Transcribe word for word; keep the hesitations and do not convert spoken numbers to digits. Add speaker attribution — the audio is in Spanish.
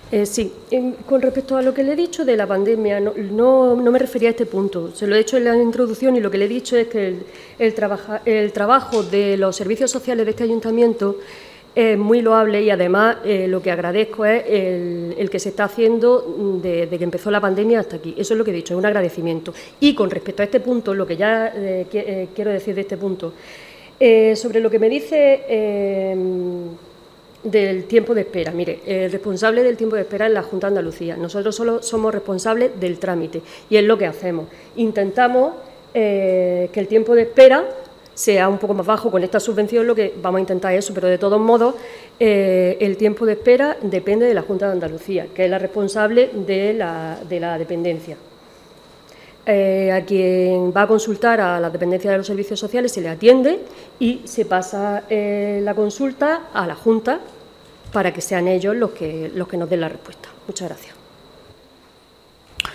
Speaker 1: Eh, sí, en, con respecto a lo que le he dicho de la pandemia, no, no, no me refería a este punto. Se lo he hecho en la introducción y lo que le he dicho es que el, el, trabaja, el trabajo de los servicios sociales de este ayuntamiento es muy loable y además eh, lo que agradezco es el, el que se está haciendo desde de que empezó la pandemia hasta aquí. Eso es lo que he dicho, es un agradecimiento. Y con respecto a este punto, lo que ya eh, que, eh, quiero decir de este punto, eh, sobre lo que me dice... Eh, del tiempo de espera. Mire, el responsable del tiempo de espera es la Junta de Andalucía. Nosotros solo somos responsables del trámite y es lo que hacemos. Intentamos eh, que el tiempo de espera sea un poco más bajo con esta subvención, lo que vamos a intentar es eso, pero de todos modos eh, el tiempo de espera depende de la Junta de Andalucía, que es la responsable de la, de la dependencia. Eh, a quien va a consultar a la dependencia de los servicios sociales se le atiende y se pasa eh, la consulta a la Junta para que sean ellos los que, los que nos den la respuesta. Muchas gracias.